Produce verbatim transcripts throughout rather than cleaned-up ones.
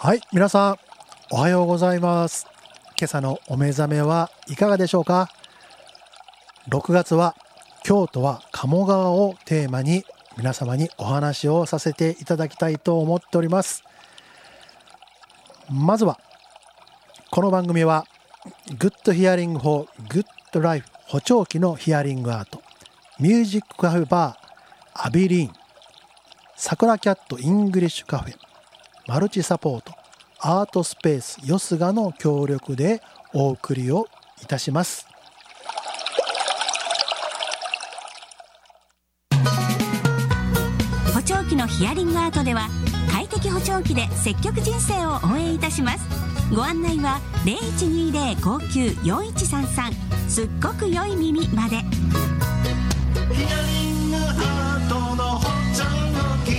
はい、皆さんおはようございます。今朝のお目覚めはいかがでしょうか。ろくがつは京都は鴨川をテーマに皆様にお話をさせていただきたいと思っております。まずはこの番組はグッドヒアリングフォーグッドライフ補聴器のヒアリングアート、ミュージックカフェバーアビリーン、サクラキャットイングリッシュカフェ、マルチサポートアートスペースよすがの協力でお送りをいたします。 補聴器のヒアリングアートでは快適補聴器で積極人生を応援いたします。ご案内は ゼロいちにゼロ ごきゅう よんいちさんさん すっごく良い耳まで。 ヒアリングアートの補聴器。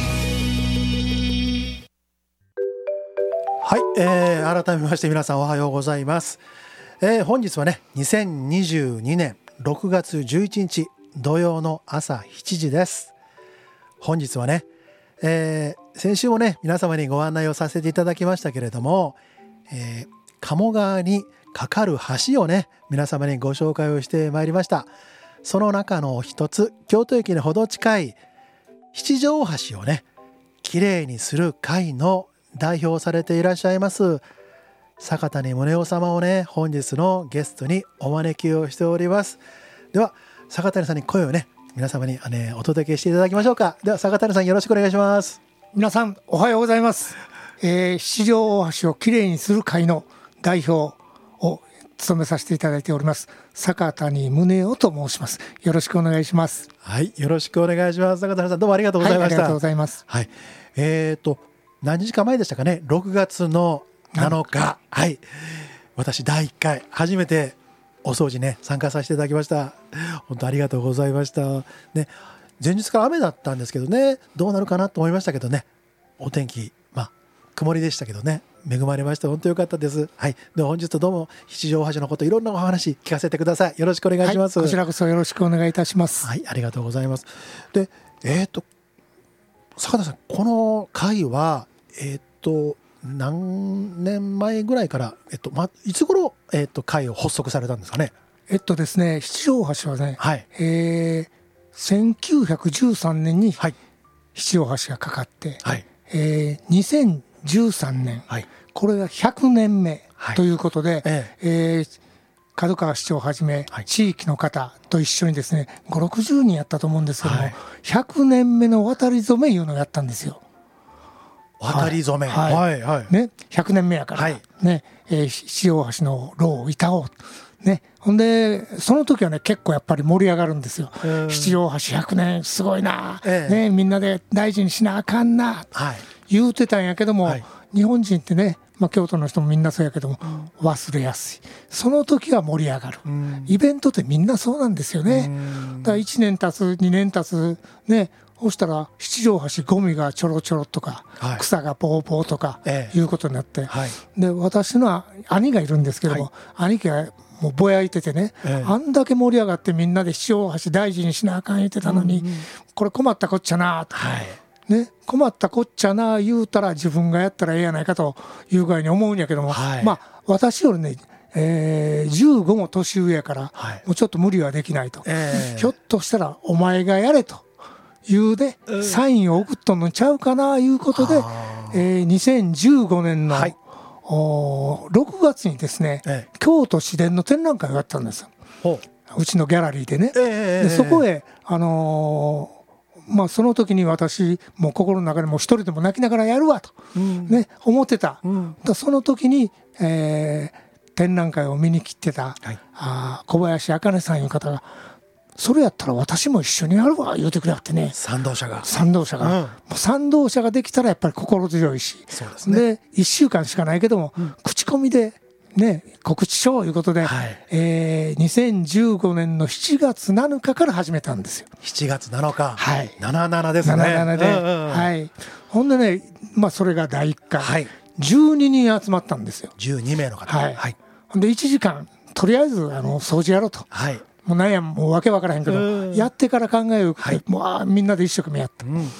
はい、えー、改めまして皆さんおはようございます。えー、本日はねにせんにじゅうにねんろくがつじゅういちにち土曜の朝しちじです。本日はね、えー、先週もね皆様にご案内をさせていただきましたけれども、えー、鴨川に架かる橋をね皆様にご紹介をしてまいりました。その中の一つ、京都駅にほど近い七条大橋をねきれいにする会の代表されていらっしゃいます坂谷宗男様をね本日のゲストにお招きをしております。では坂谷さんに声をね皆様に、ね、お届けしていただきましょうか。では坂谷さんよろしくお願いします。 皆さんおはようございます。えー、七条大橋をきれいにする会の代表を務めさせていただいております坂谷宗男と申します。よろしくお願いします。 はい、よろしくお願いします。坂谷さんどうもありがとうございました。 はい、ありがとうございます。 はい、えーと何日か前でしたかね、ろくがつのなのか、はい、私だいいっかい初めてお掃除ね参加させていただきました。本当ありがとうございました、ね、前日から雨だったんですけどね、どうなるかなと思いましたけどね、お天気まあ曇りでしたけどね、恵まれました。本当良かったです。はい、では本日どうも七条大橋のこといろんなお話聞かせてください。よろしくお願いします。 はい、こちらこそよろしくお願いいたします。 はい、ありがとうございます。で、えーと坂田さん、この会はえーと何年前ぐらいから、えっとま、いつ頃、えっと、会を発足されたんですかね。 えっとですね七条大橋はね、 はい、 えー、せんきゅうひゃくじゅうさんねんにはい七条大橋がかかって、 はい、 えー、にせんじゅうさんねん、はい、これがひゃくねんめということで、はい、ええー、角川市長をはじめ、はい、地域の方と一緒にですねごじゅうろくじゅうにんやったと思うんですけども、はい、ひゃくねんめの渡り初めいうのをやったんですよ。 渡り初め、 はいはいはいね、ひゃくねんめやから、はいねえー、七条大橋の労を悼おう、ね、ほんでその時はね結構やっぱり盛り上がるんですよ。七条大橋ひゃくねんすごいな、えーね、みんなで大事にしなあかんな、はい、言うてたんやけども、はい、日本人ってね、まあ、京都の人もみんなそうやけども、うん、忘れやすい。その時は盛り上がる、うん、イベントってみんなそうなんですよね。だからいちねん経つにねん経つね、そうしたら七条橋ゴミがちょろちょろとか、はい、草がポーポーとかいうことになって、ええはい、で私の兄がいるんですけども、はい、兄貴がもうぼやいててね、ええ、あんだけ盛り上がってみんなで七条橋大事にしなあかん言ってたのに、うんうん、これ困ったこっちゃなと、はいね、困ったこっちゃな言うたら自分がやったらええやないかという具合に思うんやけども、はい、まあ私よりねえー、じゅうごも年上やから、はい、もうちょっと無理はできないと、えー、ひょっとしたらお前がやれというでサインを送っとんのちゃうかないうことで、えー、にせんじゅうごねんの、はい、おろくがつにですね、ええ、京都市電の展覧会があったんですよ。うちのギャラリーでね、えー、でそこへ、あのーまあ、その時に私もう心の中でもう一人でも泣きながらやるわと、うんね、思ってた、うん、だその時に、えー、展覧会を見に来てた、はい、あ小林茜さんいう方がそれやったら私も一緒にやるわ言うてくれはってね、 賛同者が賛同者が、うん、もう賛同者ができたらやっぱり心強いし、そうですね、でいっしゅうかんしかないけども、うん、口コミで、ね、告知しよういうことで、はい、えー、にせんじゅうごねんのしちがつなのかから始めたんですよ。 しちがつなのか、 はい、 ななじゅうななですね。 ななじゅうななで、うんうん、はい、ほんでね、まあ、それがだいいっかい、はい、じゅうににん集まったんですよ。 じゅうにめいの方、 はいはい、ほんでいちじかんとりあえずあの掃除やろうと、はい、もうなんやもうわけわからへんけどやってから考える、はい、もうあみんなで一生懸命やった、うん、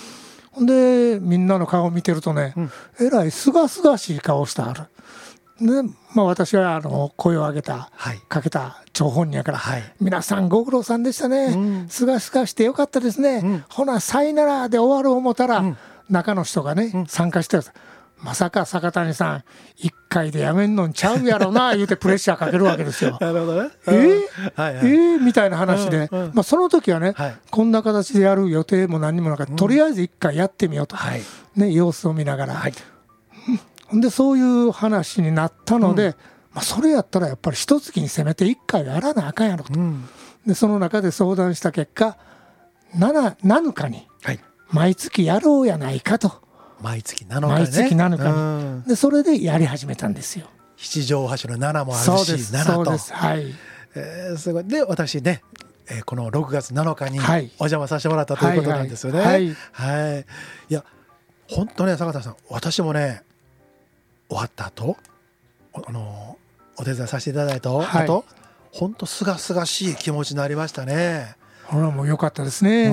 ほんでみんなの顔を見てるとね、うん、えらいすがすがしい顔してある。で、まあ、私はあの声を上げた、はい、かけた張本人やから、はい、皆さんご苦労さんでしたね、すがすがしてよかったですね、うん、ほなさいならで終わる思ったら、うん、中の人がね、うん、参加してる。まさか坂谷さんいっかいでやめんのんちゃうやろな言うてプレッシャーかけるわけですよ。 なるほどね。 えーはいはい、えー、みたいな話で、うんうん、まあ、その時はね、はい、こんな形でやる予定も何にもなかった、うん、とりあえずいっかいやってみようと、はい、ね、様子を見ながら、はい、でそういう話になったので、うん、まあ、それやったらやっぱり一月にせめていっかいやらなあかんやろと、うん、でその中で相談した結果なな、なのかに毎月やろうやないかと。 毎月なのかね。 毎月なのかに、うん、でそれでやり始めたんですよ。 七条大橋のななもあるし、 そうですななと、 そうです、はい、 えー、すごい。で私ね、えー、このろくがつなのかにお邪魔させてもらったということなんですよね。はい、はいはい、いや本当ね、坂田さん、私もね終わった後あのお手伝いさせていただいた後、はい、本当すがすがしい気持ちになりましたね。 これはもう良かったですね。うん、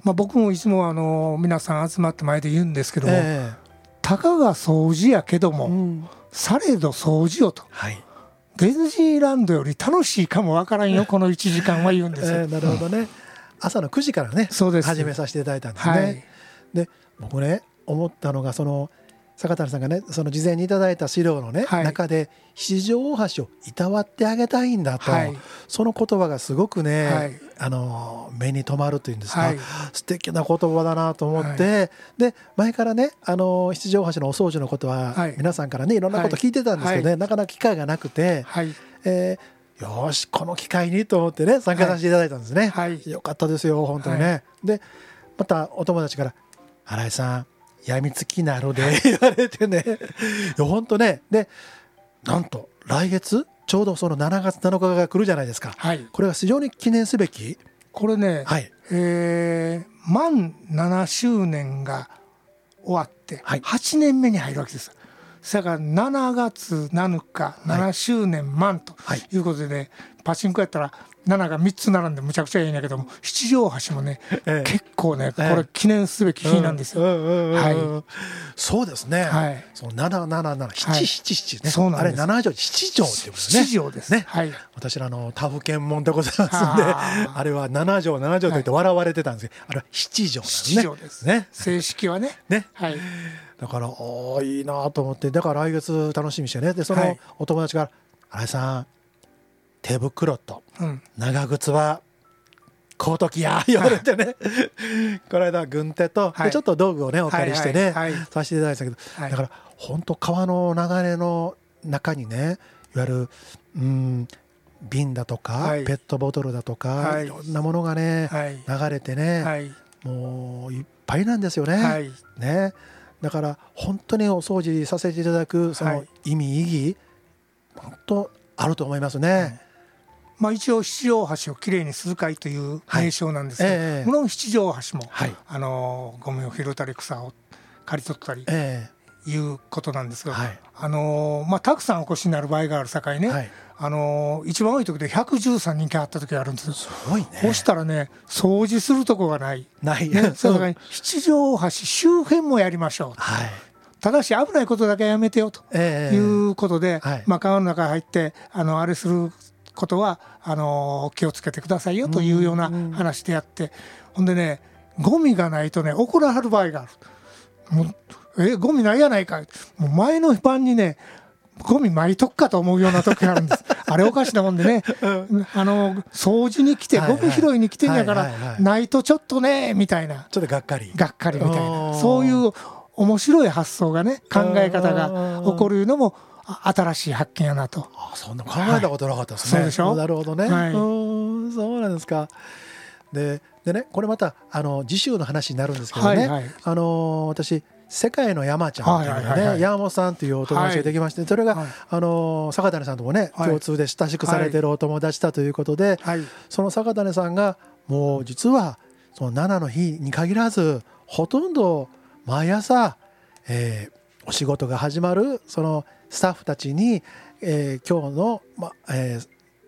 まあ、僕もいつもあの皆さん集まって前で言うんですけども、えー、たかが掃除やけども、うん、されど掃除よと、はい、ディズニーランドより楽しいかもわからんよこのいちじかんは言うんですよ。 えー、なるほどね、うん、朝のくじからね始めさせていただいたんですね。はい、で僕ね思ったのが、その坂谷さんがねその事前にいただいた資料のね、はい、中で七条大橋をいたわってあげたいんだと、はい、その言葉がすごくね、はい、あの目に留まるというんですか、はい、素敵な言葉だなと思って、はい、で前からねあの七条大橋のお掃除のことは、はい、皆さんからねいろんなこと聞いてたんですけどね、はい、なかなか機会がなくて、はい、えー、よしこの機会にと思ってね参加させていただいたんですね。はい、よかったですよ本当にね。はい、でまたお友達から新井さんやみつきなるで言われてねいや本当ね。でなんと来月ちょうどそのしちがつなのかが来るじゃないですか。はい、これは非常に記念すべき、 これね、はい、えー、満ななしゅうねんが終わってはちねんめに入るわけです。だからしちがつなのかななしゅうねん満ということでね、はい、パチンコやったらなながみっつ並んでむちゃくちゃいいんだけども、七条大橋もね、ええ、結構ねこれ記念すべき日なんですよ。 そうですね、はい、そのなななななななななね、あれなな条七条っていうことね。 七条ですね、はい、 私らの他府県門でございますんで、あれはなな条なな条と言って笑われてたんですけど、はい、あれは七条なんですね。七条ですね、 正式はね。 ね、はい、だからおいいなと思って、だから来月楽しみにしてね。でそのお友達から新井さん手袋と長靴は買うときや言われてねこの間軍手と、はい、でちょっと道具をねお借りしてね、はいはいはい、させていただいたけど、はい、だから本当川の流れの中にねいわゆるうん瓶だとか、はい、ペットボトルだとか、はい、いろんなものがね、はい、流れてね、はい、もういっぱいなんですよね、はい、ね。だから本当にお掃除させていただくその意味、はい、意義本当あると思いますね。 まあ、一応七条大橋をきれいにする会という名称なんですが、はい、えー、もちろん七条大橋も、はい、あのゴミを拾ったり草を刈り取ったり、えー、いうことなんですが、はい、あのまあ、たくさんお越しになる場合があるさかいね、はい、あの一番多い時でひゃくじゅうさんにん来あった時があるんですよ。 すごいね。 そしたらね掃除するとこがないない、ね、それから七条大橋周辺もやりましょう、はい、ただし危ないことだけはやめてよということで、えーはいまあ、川の中に入ってあのあれすることはあの気をつけてくださいよというような話でやって、うんうん、ほんでねゴミがないとね怒らはる場合がある。もうえゴミないやないか、もう前の晩にねゴミ巻いとくかと思うような時があるんですあれおかしなもんでね、うん、あの掃除に来てゴミ拾いに来てんやから、はいはいはいはい、ないとちょっとねみたいな、 ちょっとがっかりがっかりみたいな、そういう面白い発想がね考え方が起こるのも新しい発見やなと。 あ、そんな考えたことなかったですね、はい、そうでしょ。なるほどね、はい、うんそうなんですか。で, でねこれまたあの次週の話になるんですけどね、はいはい、あの私世界の山ちゃんというね、はいはいはい、山本さんというお友達ができまして、はい、それが、はい、あの坂谷さんともね、はい、共通で親しくされているお友達だということで、はい、その坂谷さんがもう実はそのななの日に限らずほとんど毎朝、えー、お仕事が始まるそのスタッフたちに、えー、今日の、まえー、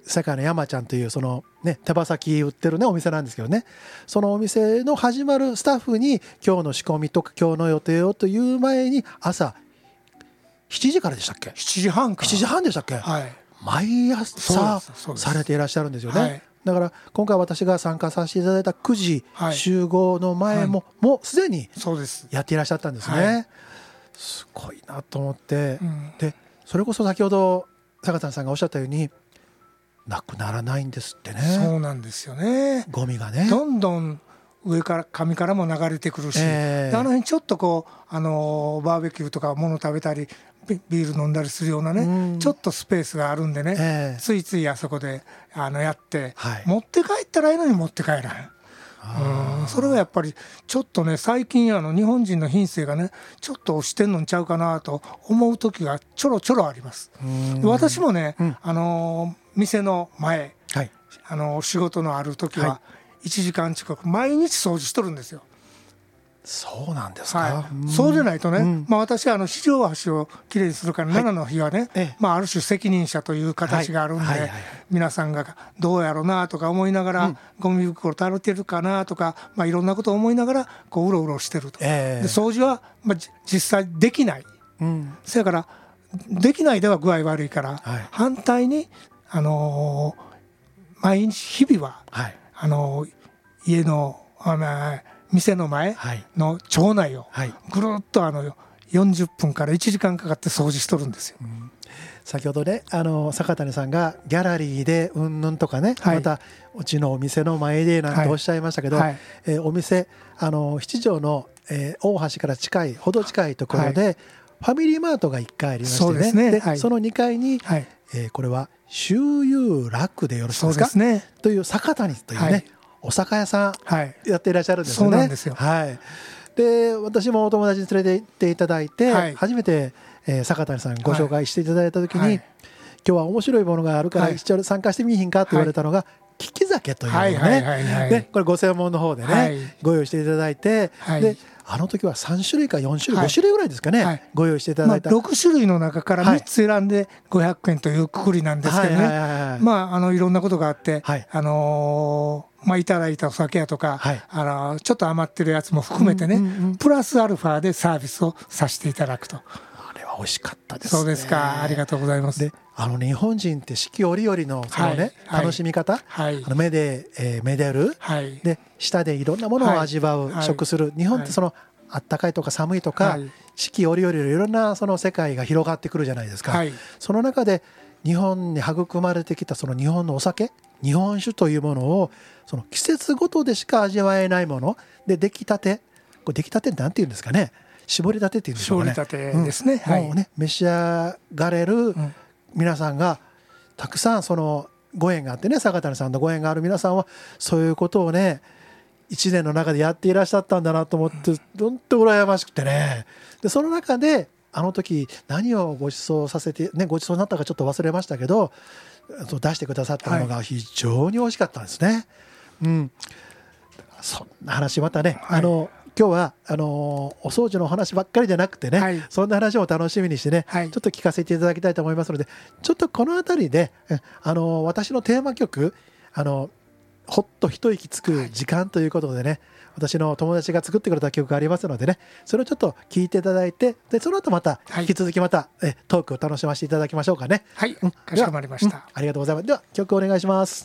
世界の山ちゃんというその、ね、手羽先売ってる、ね、お店なんですけどね、そのお店の始まるスタッフに今日の仕込みとか今日の予定をという前に朝しちじからでしたっけ、 しちじはんからしちじはんでしたっけ、 はい、 毎朝されていらっしゃるんですよね、はい、だから今回私が参加させていただいたくじ集合の前も、はい、もうすでにやっていらっしゃったんですね、はい、すごいなと思って、うん、でそれこそ先ほど坂田さんがおっしゃったようになくならないんですってね。 そうなんですよね、 ゴミがねどんどん上から上からも流れてくるし、えー、あの辺ちょっとこう、あのー、バーベキューとか物食べたりビール飲んだりするようなね、うん、ちょっとスペースがあるんでね、えー、ついついあそこであのやって、はい、持って帰ったらいいのに持って帰らない、うん、それはやっぱりちょっとね最近あの日本人の品性がねちょっと押してんのんちゃうかなと思う時がちょろちょろあります。私もね、うん、あのー店の前、はい、あの仕事のある時はいちじかん近く毎日掃除しとるんですよ。 そうなんですか、 はい、そうでないとね、うん、まあ、私はあの四条橋をきれいにするから、はい、ななの日はね、ええ、まあ、ある種責任者という形があるんで、はいはいはいはい、皆さんがどうやろうなとか思いながら、うん、ゴミ袋垂れてるかなとか、まあ、いろんなことを思いながらこううろうろしてると、ええ、で掃除は、まあ、実際できない、うん、そやからできないでは具合悪いから、はい、反対にあのー、毎日日々は、はい、あのー、家の、あのー、店の前の町内をぐるっとあのよんじゅっぷんからいちじかんかかって掃除しとるんですよ、うん、 先ほどねあの坂谷さんがギャラリーでうんぬんとかね、はい、またうちのお店の前でなんておっしゃいましたけど、はいはい、えー、お店あの七条の、えー、大橋から近いほど近いところで、はい、ファミリーマートがいっかいありましてね、そうですね、で、はい、そのにかいに、はい、えー、これは周遊楽でよろしいですか、そうですね、という坂谷というね、はい、お酒屋さんやっていらっしゃるんですよね、はい、そうなんですよ、はい、で私もお友達に連れて行っていただいて、はい、初めて、えー、坂谷さんご紹介していただいた時に、はい、今日は面白いものがあるから一緒に参加してみいひんかと言われたのが、はい、利き酒というのをね、はいはいはいはい、でこれご専門の方でね、はい、ご用意していただいて、はい、であの時はさん種類かよん種類、はい、ご種類ぐらいですかね、はい、ご用意していただいた、 まあ、ろく種類の中からみっつ選んでごひゃくえんというくくりなんですけどね、はいはいはいはい、まあ、あのいろんなことがあって、はい、あのーまあ、いただいたお酒やとか、はい、あのちょっと余ってるやつも含めてね、うんうんうん、プラスアルファでサービスをさせていただくと。 あれは美味しかったですね。 そうですか、ありがとうございます。 であの日本人って四季折々のその、ね、はい、楽しみ方、はい、あの目で、えー、めでる、はい、で舌でいろんなものを味わう、はい、食する、日本ってそのあったかいとか寒いとか、はい、四季折々いろんなその世界が広がってくるじゃないですか、はい、その中で日本に育まれてきたその日本のお酒、日本酒というものをその季節ごとでしか味わえないもので、出来たて、これ出来たてってなんて言うんですかね、絞りたてっていうんですかね、 絞りたてですね、うん、はい、 もうね召し上がれる皆さんがたくさんそのご縁があってね、坂谷さんのご縁がある皆さんはそういうことをねいちねんの中でやっていらっしゃったんだなと思って本当羨ましくてね、でその中であの時何をご馳走させて、ね、ご馳走になったかちょっと忘れましたけど出してくださったのが非常に美味しかったんですね、はい、うん、そんな話またね、はい、あの今日はあのお掃除のお話ばっかりじゃなくてね、はい、そんな話を楽しみにしてね、はい、ちょっと聞かせていただきたいと思いますので、ちょっとこのあたりであの私のテーマ曲あのほっと一息つく時間ということでね、私の友達が作ってくれた曲がありますのでね、それをちょっと聞いていただいて、でその後また引き続きまた、はい、えトークを楽しませていただきましょうかね。 はい、うん、かしこまりました、うん、 ありがとうございます。では曲お願いします。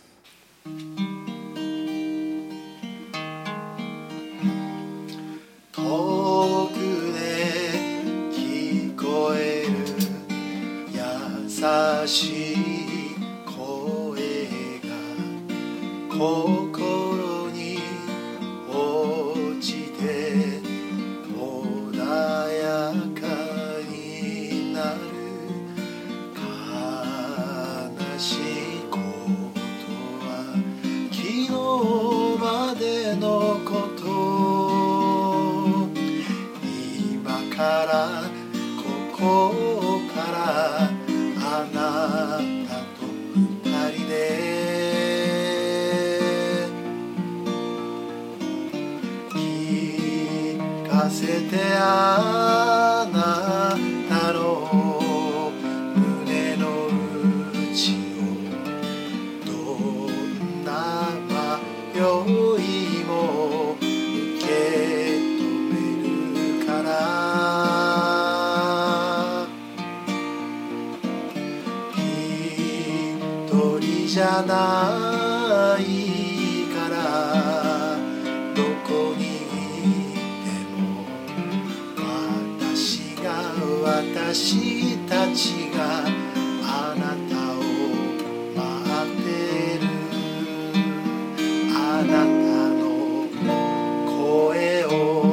遠くで聞こえる優しい声が心に落ちて穏やかになる、悲しいことは昨日までのこと、今からここからあなたと二人で一人じゃないからどこにいても私が私たちがあなたを待ってるあなたの声を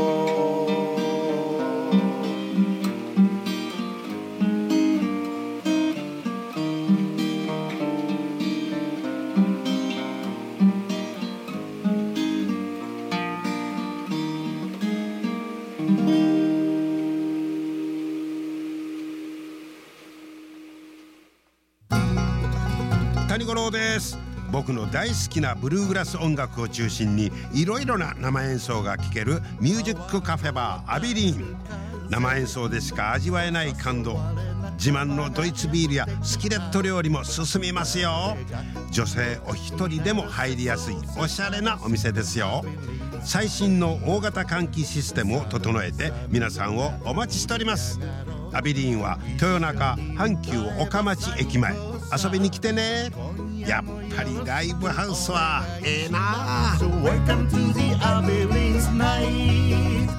谷五郎です。僕の大好きなブルーグラス音楽を中心にいろいろな生演奏が聴けるミュージックカフェバーアビリーン。生演奏でしか味わえない感動、自慢のドイツビールやスキレット料理も進みますよ。女性お一人でも入りやすいおしゃれなお店ですよ。最新の大型換気システムを整えて皆さんをお待ちしております。アビリーンは豊中阪急岡町駅前、遊びに来てね。やっぱりライブハウスはええなあ。So welcome to the Abilene Night。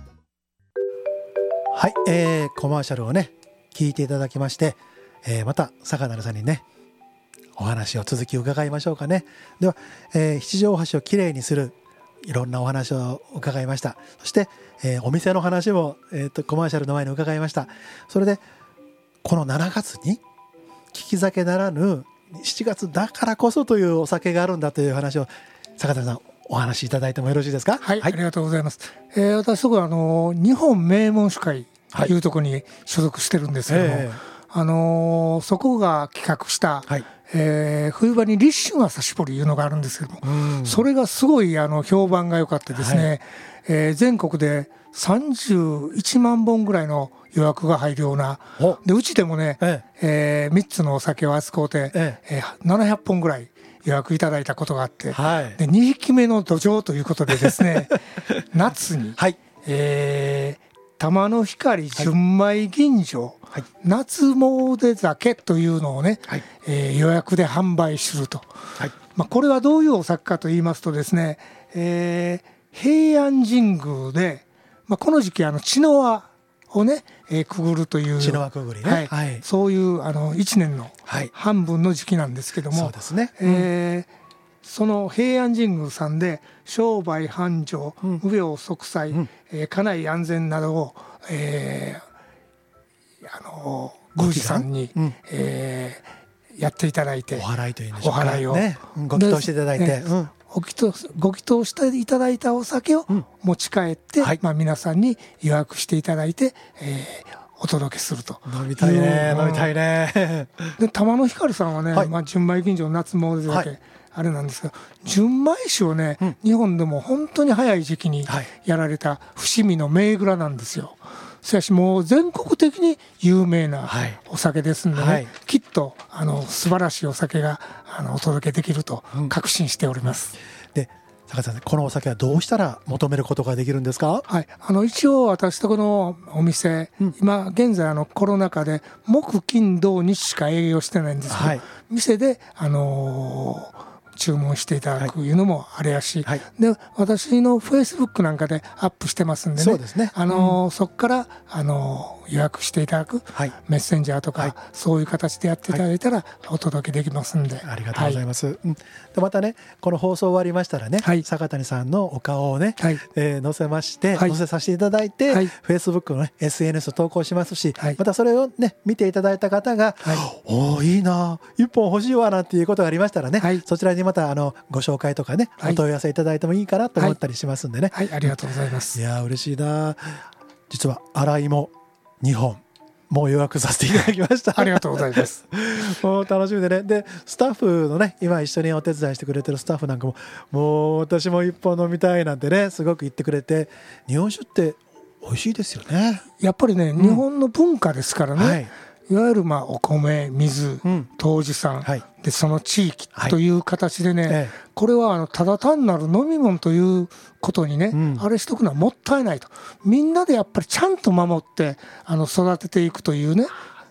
はい、えー、コマーシャルをね聞いていただきまして、えー、また坂成さんにねお話を続き伺いましょうかね。では、えー、七条大橋をきれいにするいろんなお話を伺いました。そして、えー、お店の話も、えー、とコマーシャルの前に伺いました。それでこのしちがつに利き酒ならぬしちがつだからこそというお酒があるんだという話を坂田さんお話しいただいてもよろしいですか。 はい、はい、ありがとうございます。えー、私とこはあの日本名門酒会というところに所属してるんですけども、はい、えー、あのー、そこが企画した、はい、えー、冬場に立春朝搾りいうのがあるんですけども、うん、それがすごいあの評判が良かってですね、はい、えー、全国でさんじゅういちまんぼんぐらいの予約が入るようなで、うちでもね、えええー、みっつのお酒を扱うて、えええー、ななひゃっぽんぐらい予約いただいたことがあって、はい、でにひきめの土壌ということでですね夏に、はい、えー、玉の光純米吟醸、はい、夏詣酒というのをね、はい、えー、予約で販売すると、はい、まあ、これはどういうお酒かと言いますとですね、えー、平安神宮で、まあ、この時期あの茅の輪をね、えー、くぐるという茅の輪くぐりね、 はいはい、そういうあのいちねんの半分の時期なんですけども、 そうですね、 えー、その平安神宮さんで商売繁盛、うん、無病息災、うん、えー、家内安全などを、えー、あの宮司さんに、うん、えー、やっていただいて、 お祓いというんでしょうか、 お祓いを、ね、 ご祈祷していただいて、ね、うん、 ご祈祷、ご祈祷していただいたお酒を持ち帰って、うん、はい、まあ、皆さんに予約していただいて、えー、お届けすると。 飲みたいね、飲みたいね。 で玉の光さんはね、はい、まあ、純米吟醸夏詣酒、はい、あれなんですけど、純米酒をね、うん、日本でも本当に早い時期にやられた伏見の銘蔵なんですよ。しかしもう全国的に有名なお酒ですんでね、はい、きっとあの素晴らしいお酒があのお届けできると確信しております、 うん、で坂田さん、このお酒はどうしたら求めることができるんですか。 はい、あの一応私とこのお店、うん、今現在あのコロナ禍で木金土日しか営業してないんですけど、はい、店で、あのー注文していただくいうのもあれやし、はい、で私のフェイスブックなんかでアップしてますんでね、そうですね、あのーうん、そこから、あのー、予約していただく、はい、メッセンジャーとか、はい、そういう形でやっていただいたらお届けできますんで、はい、 ありがとうございます、はい、うん、でまたねこの放送終わりましたらね、はい、坂谷さんのお顔をね、はい、えー、載せまして、はい、載せさせていただいて、はい、フェイスブックの、ね、エスエヌエス 投稿しますし、はい、またそれをね見ていただいた方が、はい、おーいいな一本欲しいわなんていうことがありましたらね、はい、そちらにまたあのご紹介とかね、はい、お問い合わせいただいてもいいかなと思ったりしますんでね、 はいはい、ありがとうございます。 いや嬉しいな。実は洗いもにほんもう予約させていただきましたありがとうございますもう楽しみでね。でスタッフのね今一緒にお手伝いしてくれてるスタッフなんかももう私も一本飲みたいなんてねすごく言ってくれて、日本酒って美味しいですよね。 やっぱりね、うん、日本の文化ですからね、はい、いわゆるまあお米、水、うん、杜氏さん、はい、でその地域という形でね、はい、ええ、これはあのただ単なる飲み物ということにね、うん、あれしとくのはもったいないと、みんなでやっぱりちゃんと守ってあの育てていくというね、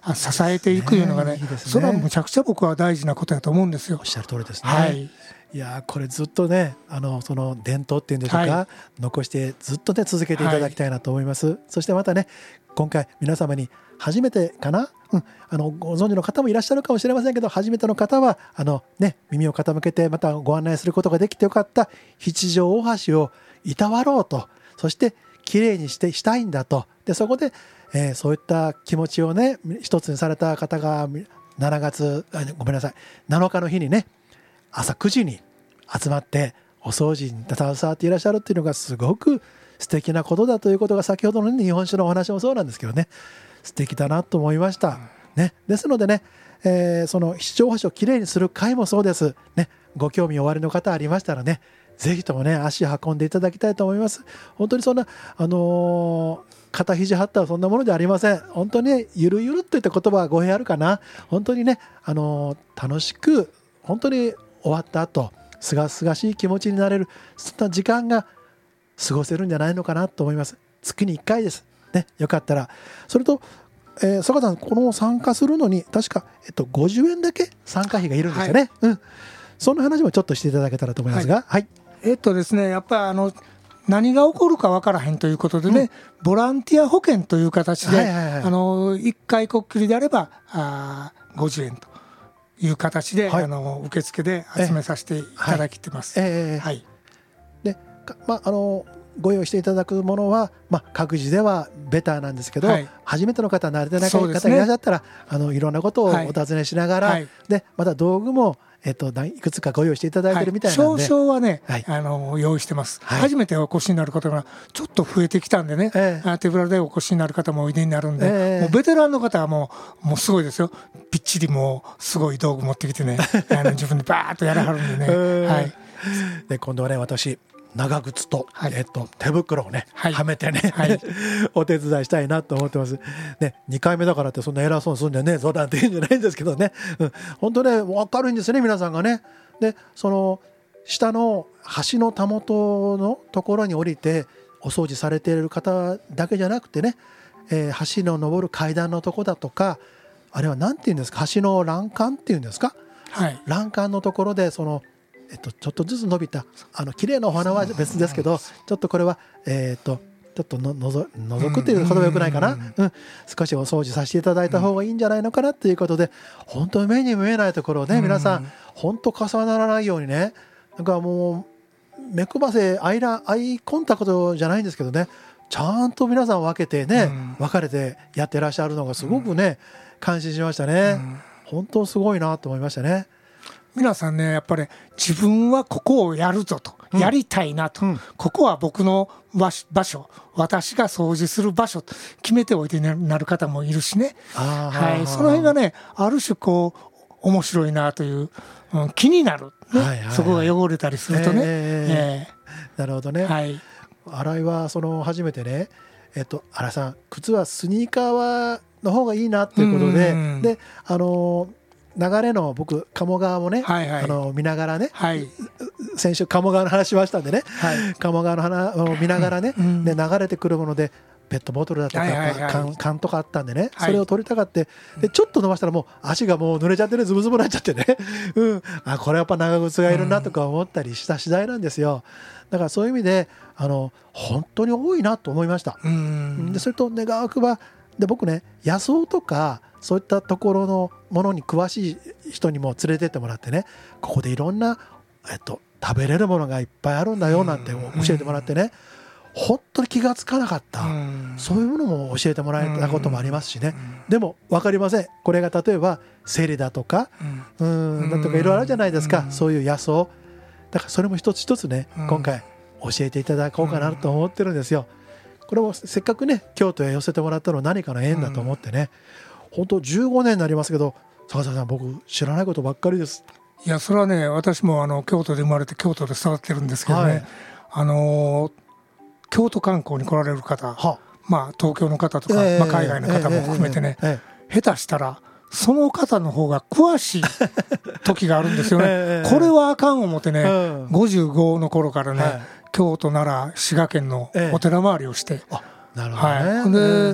支えていくいうのがね、 いいですね。 それはむちゃくちゃ僕は大事なことだと思うんですよ。 おっしゃる通りですね。 はい、 いやこれずっとねあのその伝統っていうんでしょうか、はい、残してずっとね続けていただきたいなと思います、はい、そしてまたね今回皆様に初めてかな、うん、あのご存知の方もいらっしゃるかもしれませんけど、初めての方はあの、ね、耳を傾けてまたご案内することができてよかった。七条大橋をいたわろうと、そしてきれいにしてしたいんだと。でそこで、えー、そういった気持ちをね一つにされた方がしちがつあごめんなさいなのかの日にね朝くじに集まってお掃除に携わっていらっしゃるっていうのがすごく素敵なことだということが、先ほどの、ね、日本酒のお話もそうなんですけどね、素敵だなと思いました、ね、ですのでね、えー、その七条大橋をきれいにする会もそうです、ね、ご興味おありの方ありましたらねぜひともね足を運んでいただきたいと思います。本当にそんな、あのー、肩肘張ったそんなものではありません。本当に、ね、ゆるゆるといった言葉は語弊あるかな。本当にね、あのー、楽しく本当に終わった後すがすがしい気持ちになれる、そんな時間が過ごせるんじゃないのかなと思います。月にいっかいです、ね、よかったら。それと、えー、坂田さんこの参加するのに確か、えっと、ごじゅうえんだけ参加費がいるんですよね、はい、うん、そんな話もちょっとしていただけたらと思いますが、はいはい、 えっとですねやっぱりあの何が起こるか分からへんということでね、うん、ボランティア保険という形で、はいはいはい、あのいっかいこっきりであればあごじゅうえんという形で、はい、あの受付で集めさせていただいてます。 で、まあ、あのご用意していただくものは、まあ、各自ではベターなんですけど、はい、初めての方、慣れてない方がいらっしゃったら、ね、あのいろんなことをお尋ねしながら、はい、でまた道具もえっと、いくつかご用意していただいてるみたいなんで、 はい、少々はね、はい、あの用意してます、はい、初めてお越しになる方がちょっと増えてきたんでね、えー、手ぶらでお越しになる方もおいでになるんで、えー、もうベテランの方はもう、もうすごいですよ、びっちりもうすごい道具持ってきてねあの自分でバーッとやらはるんでね、えーはい、 で今度はね私長靴と、はいえっと、手袋をね、はい、はめてね、はい、お手伝いしたいなと思ってます、ね、にかいめだからってそんな偉そうにすんじゃねえぞなんて言うんじゃないんですけどね、うん、本当ね明るいんですね皆さんがね。でその下の橋のたもとのところに降りてお掃除されている方だけじゃなくてね、えー、橋の上る階段のとこだとか、あれは何て言うんですか、橋の欄干っていうんですか、はい、欄干のところでそのえっと、ちょっとずつ伸びたあの綺麗なお花は別ですけど、ちょっとこれは、えー、とちょっとののぞ覗くという言葉はよくないかな、うんうん、少しお掃除させていただいた方がいいんじゃないのかなということで、本当に目に見えないところをね、皆さん本当重ならないようにね、なんかもう目くばせアイラアイコンタクトじゃないんですけどね、ちゃんと皆さん分けてね、分かれてやってらっしゃるのがすごくね感心しましたね。本当すごいなと思いましたね。 皆さんねやっぱり自分はここをやるぞと、うん、やりたいなと、うん、ここは僕の場所、私が掃除する場所と決めておいてなる方もいるしね、はい、その辺がねある種こう面白いなという、うん、気になる、ねはいはいはい、そこが汚れたりするとね、えーえー、なるほどね、はい、新井はその初めてね、えっと、新井さん靴はスニーカーはの方がいいなっていうことで、うんうん、であの流れの僕鴨川もね、はいはい、あの見ながらね、はい、先週鴨川の話しましたんでね、はい、鴨川の花を見ながらね、うん、で流れてくるものでペットボトルだとか、はいはいはい、缶, 缶とかあったんでね、それを取りたがってでちょっと伸ばしたらもう足がもう濡れちゃってね、ズブズブになっちゃってね、うん、あこれやっぱ長靴がいるなとか思ったりした次第なんですよ。だからそういう意味であの本当に多いなと思いました。うんでそれと願わくばで僕ね野草とかそういったところのものに詳しい人にも連れてってもらってね、ここでいろんな、えっと、食べれるものがいっぱいあるんだよなんて教えてもらってね、本当に気がつかなかった、そういうものも教えてもらえたこともありますしね。でも分かりません、これが例えばセリだとかうんなんとかいろいろあるじゃないですか、そういう野草だからそれも一つ一つね今回教えていただこうかなと思ってるんですよ。これもせっかくね京都へ寄せてもらったのは何かの縁だと思ってね、本当じゅうごねんになりますけど坂田さん僕知らないことばっかりです。 いやそれはね私もあの京都で生まれて京都で育ってるんですけどね、はい、あのー、京都観光に来られる方、はまあ、東京の方とか、えーまあ、海外の方も含めてね、えーえーえー、下手したらその方の方が詳しい時があるんですよね、えー、これはあかん思ってね、うん、ごじゅうごの頃からね、はい京都、奈良、滋賀県のお寺回りをして、えー、あなるほどね、はい、で、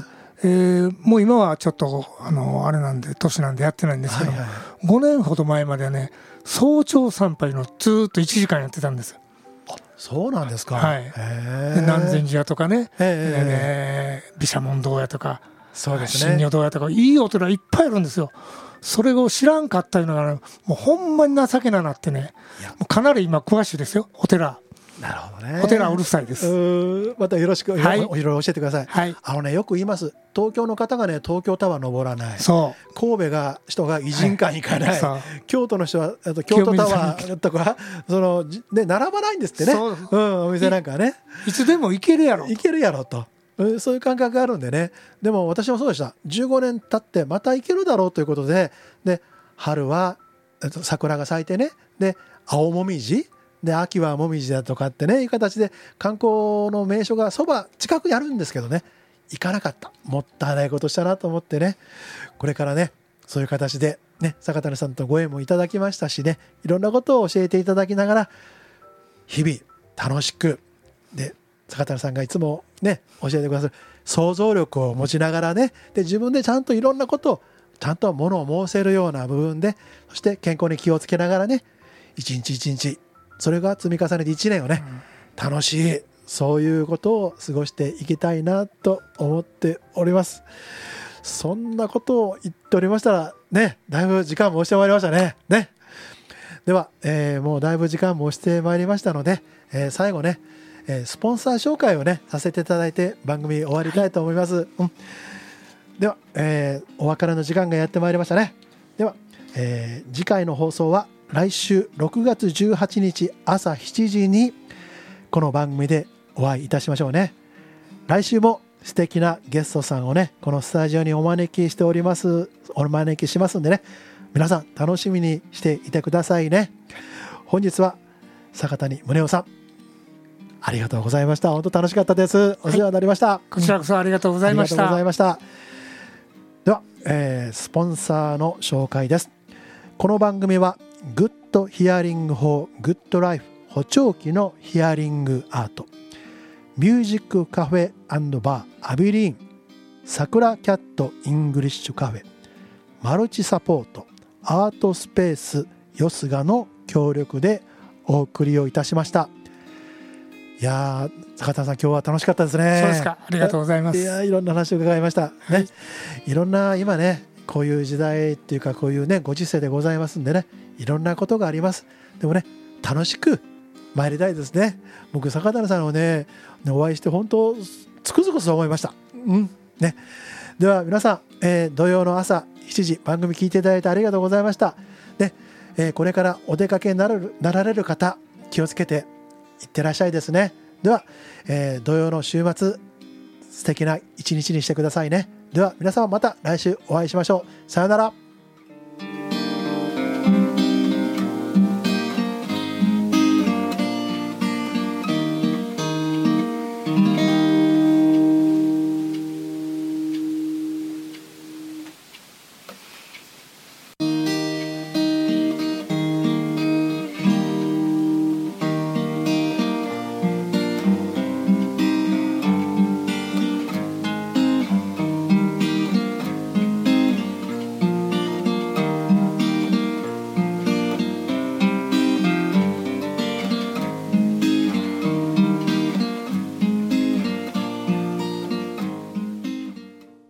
えー、もう今はちょっとあのあれなんで年なんでやってないんですけど、はいはい、ごねんほど前まではね早朝参拝のずっといちじかんやってたんです。 あ、そうなんですか。 はい、南禅寺屋とかね、えー、毘沙門堂屋とか、そうですね、真如堂屋とかいいお寺いっぱいあるんですよ。それを知らんかったいうのが、ね、もうほんまに情けななってね、もうかなり今詳しいですよお寺。 なるほどね。 お寺うるさいです。 うまたよろしく、はい、いろいろ教えてください、 はい、 あのねよく言います。東京の方がね東京タワー登らない、 そう神戸が人が偉人館行かない、はい、京都の人はあと京都タワーとかその、ね、並ばないんですってね。う、うん、お店なんかねい, いつでも行けるやろ行けるやろと、そういう感覚があるんでね。でも私もそうでした。じゅうごねん経ってまた行けるだろうということで、で春は桜が咲いてね、で青もみじで秋はもみじだとかってねいう形で観光の名所がそば近くにあるんですけどね、行かなかった。もったいないことしたなと思ってね、これからねそういう形でね坂谷さんとご縁もいただきましたしね、いろんなことを教えていただきながら日々楽しく、で坂谷さんがいつもね教えてくださる想像力を持ちながらね、で自分でちゃんといろんなことをちゃんとものを申せるような部分で、そして健康に気をつけながらね一日一日それが積み重ねていちねんをね、うん、楽しいそういうことを過ごしていきたいなと思っております。そんなことを言っておりましたらね、だいぶ時間も押してまいりましたね。ねでは、えー、もうだいぶ時間も押してまいりましたので、えー、最後ね、えー、スポンサー紹介をねさせていただいて番組終わりたいと思います、はい、うん、では、えー、お別れの時間がやってまいりましたね。では、えー、次回の放送は来週ろくがつじゅうはちにち朝しちじにこの番組でお会いいたしましょうね。来週も素敵なゲストさんをねこのスタジオにお招きしておりますお招きしますんでね、皆さん楽しみにしていてくださいね。本日は坂谷宗男さんありがとうございました。本当楽しかったです。お世話になりました、はい、 こちらこそありがとうございました。 ありがとうございました。では、えー、スポンサーの紹介です。この番組はグッドヒアリング法グッドライフ補聴器のヒアリングアート、ミュージックカフェ&バーアビリーン、さくらキャットイングリッシュカフェ、マルチサポートアートスペースよすがの協力でお送りをいたしました。いやー坂田さん今日は楽しかったですね。 そうですか、ありがとうございます。 いやいろんな話を伺いました、はいね、いろんな今ねこういう時代っていうかこういうねご時世でございますんでね、いろんなことがあります。でもね楽しく参りたいですね。僕坂谷さんをねお会いして本当つくづくそう思いました、うんね、では皆さん、えー、土曜の朝しちじ番組聞いていただいてありがとうございました、ねえー、これからお出かけにならる、なられる方気をつけていってらっしゃいですね。では、えー、土曜の週末素敵な一日にしてくださいね。では皆さんまた来週お会いしましょう。さよなら。